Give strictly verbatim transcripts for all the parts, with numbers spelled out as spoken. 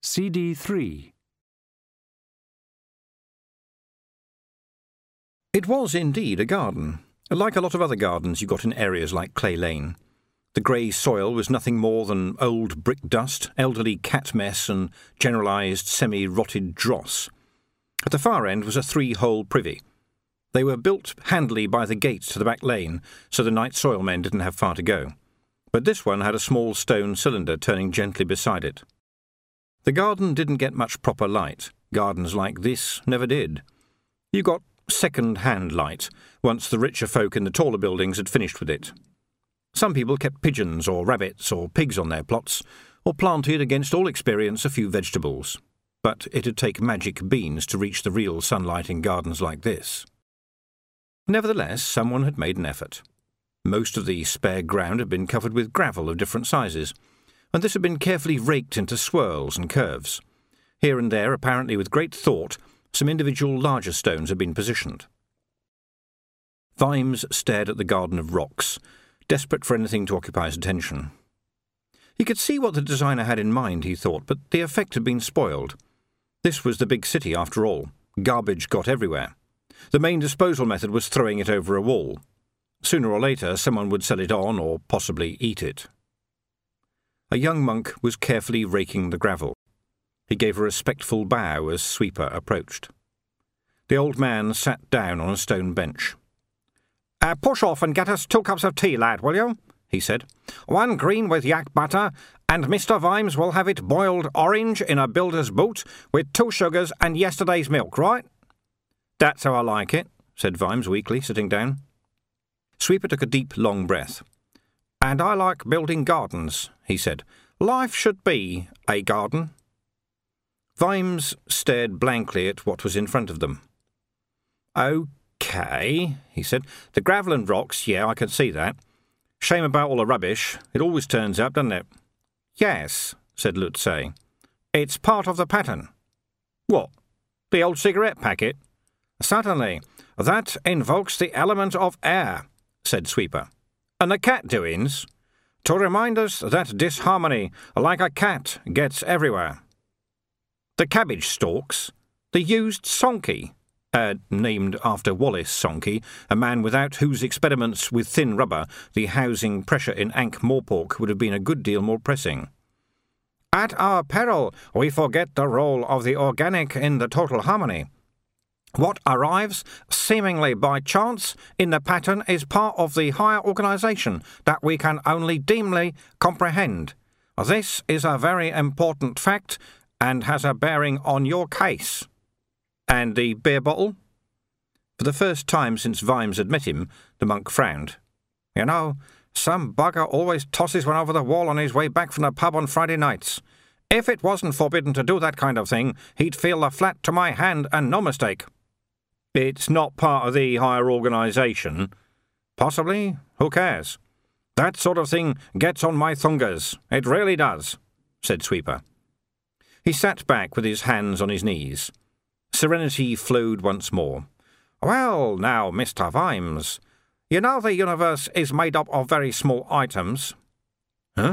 C D three. It was indeed a garden, like a lot of other gardens you got in areas like Clay Lane. The grey soil was nothing more than old brick dust, elderly cat mess and generalised semi-rotted dross. At the far end was a three-hole privy. They were built handily by the gate to the back lane, so the night soil men didn't have far to go. But this one had a small stone cylinder turning gently beside it. The garden didn't get much proper light. Gardens like this never did. You got second-hand light, once the richer folk in the taller buildings had finished with it. Some people kept pigeons or rabbits or pigs on their plots, or planted, against all experience, a few vegetables. But it'd take magic beans to reach the real sunlight in gardens like this. Nevertheless, someone had made an effort. Most of the spare ground had been covered with gravel of different sizes, and this had been carefully raked into swirls and curves. Here and there, apparently with great thought, some individual larger stones had been positioned. Vimes stared at the garden of rocks, desperate for anything to occupy his attention. He could see what the designer had in mind, he thought, but the effect had been spoiled. This was the big city, after all. Garbage got everywhere. The main disposal method was throwing it over a wall. Sooner or later, someone would sell it on or possibly eat it. A young monk was carefully raking the gravel. He gave a respectful bow as Sweeper approached. The old man sat down on a stone bench. Uh, push off and get us two cups of tea, lad, will you? He said. One green with yak butter, and Mister Vimes will have it boiled orange in a builder's boot with two sugars and yesterday's milk, right? That's how I like it, said Vimes weakly, sitting down. Sweeper took a deep, long breath. And I like building gardens, he said. Life should be a garden. Vimes stared blankly at what was in front of them. OK, he said. The gravel and rocks, yeah, I can see that. Shame about all the rubbish. It always turns up, doesn't it? Yes, said Lutz. It's part of the pattern. What? The old cigarette packet? Certainly. That invokes the element of air, said Sweeper. And the cat doings? To remind us that disharmony, like a cat, gets everywhere. The cabbage stalks? The used Sonky? Uh, named after Wallace Sonky, a man without whose experiments with thin rubber the housing pressure in Ankh-Morpork would have been a good deal more pressing. At our peril, we forget the role of the organic in the total harmony. What arrives, seemingly by chance, in the pattern is part of the higher organisation that we can only dimly comprehend. This is a very important fact and has a bearing on your case. And the beer bottle? For the first time since Vimes had met him, the monk frowned. You know, some bugger always tosses one over the wall on his way back from the pub on Friday nights. If it wasn't forbidden to do that kind of thing, he'd feel the flat to my hand and no mistake. It's not part of the higher organisation. Possibly. Who cares? That sort of thing gets on my thungers. It really does, said Sweeper. He sat back with his hands on his knees. Serenity flowed once more. Well, now, Mister Vimes, you know the universe is made up of very small items. Huh?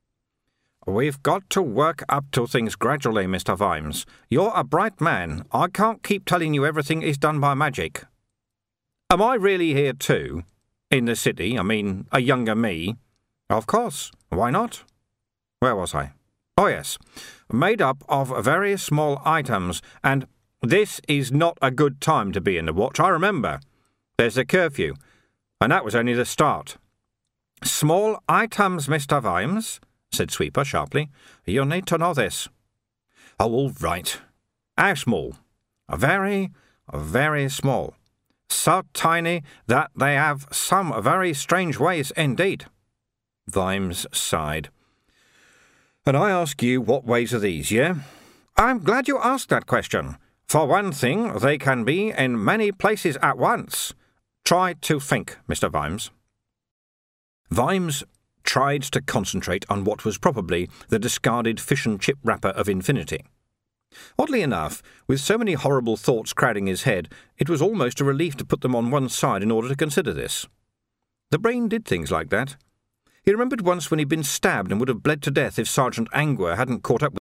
We've got to work up to things gradually, Mister Vimes. You're a bright man. I can't keep telling you everything is done by magic. Am I really here too? In the city, I mean, a younger me? Of course. Why not? Where was I? Oh, yes. Made up of various small items, and this is not a good time to be in the watch, I remember. There's a curfew, and that was only the start. Small items, Mister Vimes, said Sweeper sharply. You need to know this. Oh, all right. How small? Very, very small. So tiny that they have some very strange ways indeed. Vimes sighed. And I ask you, what ways are these, yeah? I'm glad you asked that question. For one thing, they can be in many places at once. Try to think, Mister Vimes. Vimes tried to concentrate on what was probably the discarded fish and chip wrapper of infinity. Oddly enough, with so many horrible thoughts crowding his head, it was almost a relief to put them on one side in order to consider this. The brain did things like that. He remembered once when he'd been stabbed and would have bled to death if Sergeant Angua hadn't caught up with